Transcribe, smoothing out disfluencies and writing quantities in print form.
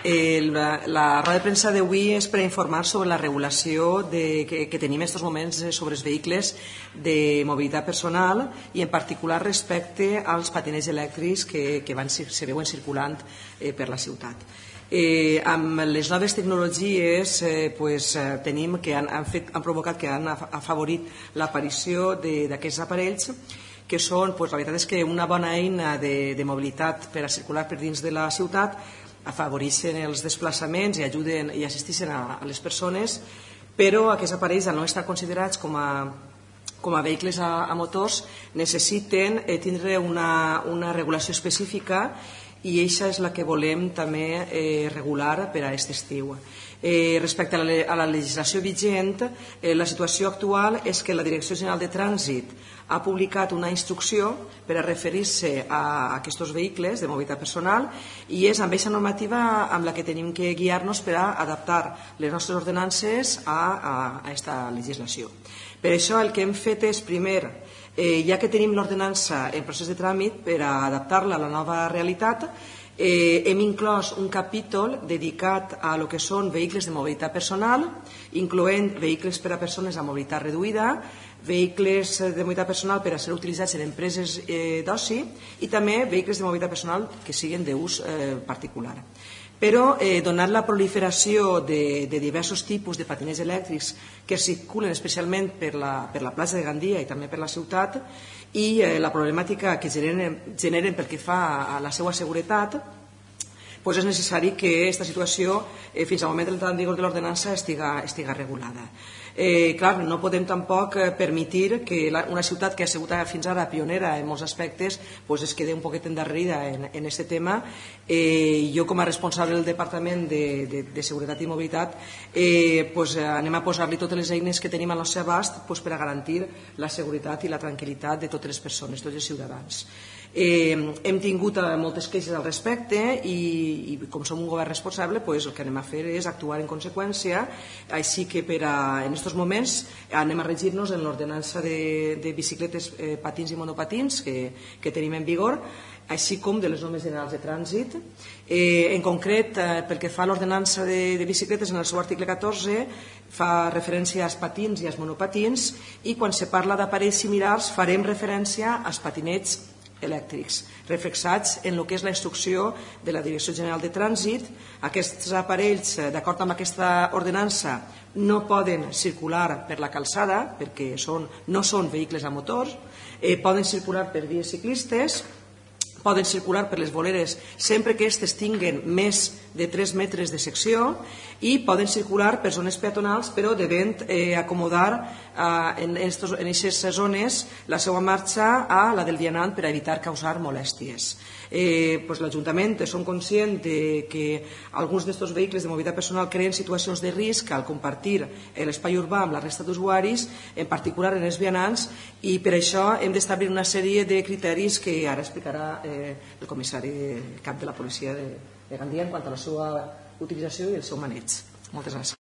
La roda de premsa d'avui és per informar sobre la regulació que tenim en aquests moments sobre els vehicles de mobilitat personal i en particular respecte als patinets elèctrics que se veuen circulant per la ciutat. Amb les noves tecnologies tenim que han provocat que han afavorit l'aparició d'aquests aparells que són, la veritat és que una bona eina de mobilitat per a circular per dins de la ciutat, afavoreixen els desplaçaments i ajuden i assisteixen a les persones, però aquests aparells, al no estar considerats com a vehicles a motors, necessiten tindre una regulació específica i això és la que volem també regular per a aquest estiu. Respecte a la legislació vigent, la situació actual és que la Direcció General de Trànsit ha publicat una instrucció per a referir-se a aquests vehicles de mobilitat personal i és amb aquesta normativa amb la que tenim que guiar-nos per a adaptar les nostres ordenances a aquesta legislació. Per això el que hem fet és, primer, ja que tenim l'ordenança en procés de tràmit per a adaptar-la a la nova realitat, hem inclòs un capítol dedicat a lo que són vehicles de mobilitat personal, incloent vehicles per a persones amb mobilitat reduïda, vehicles de mobilitat personal per a ser utilitzats en empreses d'oci i també vehicles de mobilitat personal que siguin d'ús particular. Però, donat la proliferació de diversos tipus de patinets elèctrics que circulen especialment per la plaça de Gandia i també per la ciutat i la problemàtica que generen pel que fa a la seva seguretat, és necessari que aquesta situació, fins al moment de l'entrada en vigor de l'ordenança, estiga regulada. Clar, no podem tampoc permetre que una ciutat que ha sigut fins ara pionera en molts aspectes es quedi un poquet endarrerida en aquest tema. Jo, com a responsable del Departament de Seguretat i Mobilitat, anem a posar-li totes les eines que tenim al nostre abast per a garantir la seguretat i la tranquil·litat de totes les persones, tots els ciutadans. Hem tingut moltes queixes al respecte i com som un govern responsable el que anem a fer és actuar en conseqüència, així que en aquests moments anem a regir-nos en l'ordenança de bicicletes, patins i monopatins que tenim en vigor, així com de les normes generals de trànsit. En concret, pel que fa a l'ordenança de bicicletes, en el seu article 14 fa referència als patins i als monopatins i quan se parla d'aparells similars farem referència als patinets elèctrics, reflexats en el que és la instrucció de la Direcció General de Trànsit. Aquests aparells, d'acord amb aquesta ordenança, no poden circular per la calçada perquè no són vehicles a motors, poden circular per vies ciclistes, poden circular per les voreres sempre que aquestes tinguen més de 3 metres de secció i poden circular per zones peatonals però devent acomodar en aquestes zones la seva marxa a la del vianant per a evitar causar molèsties. L'Ajuntament som conscients que alguns d'aquests vehicles de mobilitat personal creen situacions de risc al compartir l'espai urbà amb la resta d'usuaris, en particular en els vianants, i per això hem d'establir una sèrie de criteris que ara explicarà el comissari cap de la policia de Gandia en quant a la seva utilització i el seu maneig. Moltes gràcies.